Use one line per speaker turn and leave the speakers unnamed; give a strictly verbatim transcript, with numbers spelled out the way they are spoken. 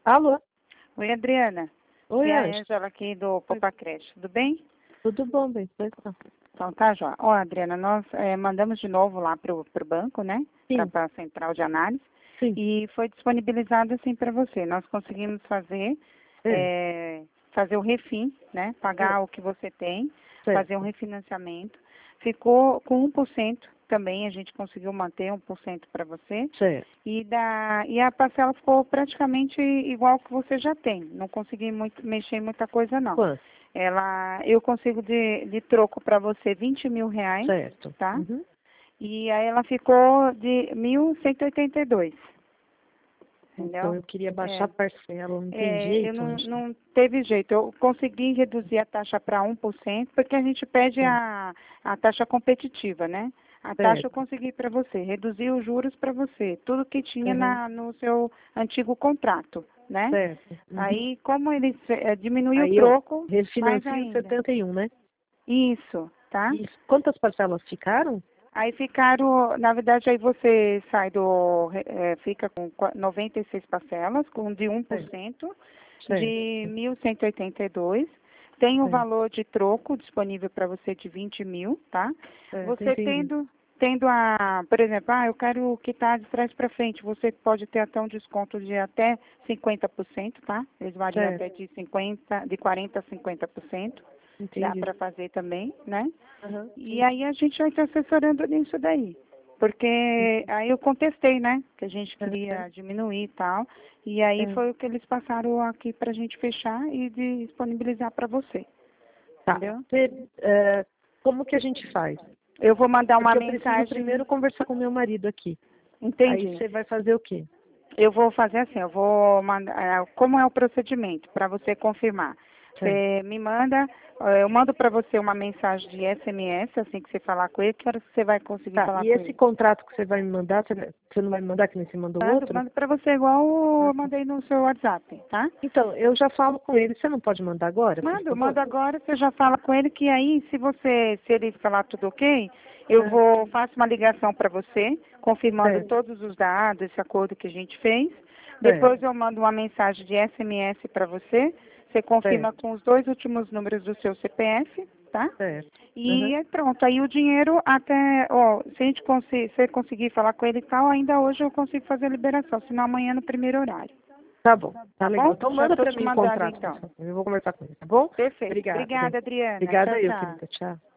Alô?
Oi, Adriana.
Oi,
É a
Ângela.
Ângela aqui do Poupa Creche, tudo bem?
Tudo bom, bem? Pois não.
Então tá, João. Ó, Adriana, nós eh, mandamos de novo lá para o banco, né?
Sim,
Para a central de análise.
sim.
E foi disponibilizado assim para você. Nós conseguimos fazer,
É,
eh, fazer o refim, né?
é,
Pagar o que você tem, fazer um
certo,
refinanciamento. Ficou com um por cento também, a gente conseguiu manter um por cento para você.
certo.
E, da, e a parcela ficou praticamente igual que você já tem. Não consegui muito, mexer em muita coisa, não.
Quanto?
Ela, eu consigo de, de troco para você vinte mil reais,
Certo.
tá?
Uhum.
E aí ela ficou de mil cento e oitenta e dois,
Então
entendeu?
eu queria baixar
É,
a parcela, não tem
é, eu
jeito,
não,
Ângela?
não teve jeito. Eu consegui reduzir a taxa para um por cento, porque a gente pede
Sim,
a, a taxa competitiva, né? A taxa eu
certo.
consegui para você, reduzir os juros para você, tudo que tinha
Uhum.
na, no seu antigo contrato, né?
Certo. Uhum.
Aí, como eles eh, diminuiu o
Aí eu
troco, mais
refinancio
ainda.
setenta e um, né?
Isso, tá?
E quantas parcelas ficaram?
Aí ficaram, na verdade, aí você sai do, eh, fica com qua- noventa e seis parcelas, com de um por
Certo,
cento
certo,
de mil cento e oitenta e dois. Tem o
certo,
valor de troco disponível para você de vinte mil, tá?
certo,
Você
entendi.
tendo, tendo a, por exemplo, ah, eu quero quitar de trás para frente, você pode ter até um desconto de até cinquenta por cento, tá? Eles variam
Certo,
até de cinquenta, de quarenta a cinquenta por cento. Dá
entendi.
para fazer também, né?
Aham,
E
sim.
aí a gente vai te assessorando nisso daí. Porque
Entendi.
aí eu contestei, né? Que a gente
Aham,
queria diminuir e tal. E aí
é.
foi o que eles passaram aqui pra gente fechar e disponibilizar para você.
Tá.
Entendeu?
Você, é, como que a gente faz?
Eu vou mandar uma
Porque eu preciso
mensagem.
primeiro conversar com meu marido aqui. Aí
Entendi.
você vai fazer o quê?
Eu vou fazer assim, eu vou mandar. eh, Como é o procedimento para você confirmar?
Certo.
Você me manda, eh, eu mando para você uma mensagem de S M S, assim que você falar com ele, que horas que você vai conseguir
Tá,
falar
e
com
esse
ele?
contrato que você vai me mandar, você vai- você não vai me mandar que nem você mandou
Mando,
outro?
mando para você igual
Ah,
eu
tá.
mandei no seu WhatsApp, tá?
Então, eu já falo com ele. Você não pode mandar agora, por
Mando,
favor?
mando agora, você já fala com ele que aí, se você, se ele falar tudo ok, eu
É,
vou, faço uma ligação para você, confirmando
certo,
todos os dados, esse acordo que a gente fez.
certo,
Depois eu mando uma mensagem de S M S para você, você confirma
certo,
com os dois últimos números do seu C P F, tá?
certo.
E
Uhum.
é pronto, aí o dinheiro até, ó, se a gente conseguir, se você conseguir falar com ele e tal, ainda hoje eu consigo fazer a liberação, senão amanhã no primeiro horário.
Tá bom, tá
Tá
legal.
bom?
Então
Já
manda
estou
pra
te
mim o
mandando
contrato, por
então.
favor. Eu vou conversar com ele, tá bom?
Perfeito.
Obrigada, bem.
Obrigada, Adriana.
Obrigada
Tchau,
eu,
tchau.
querida. Tchau.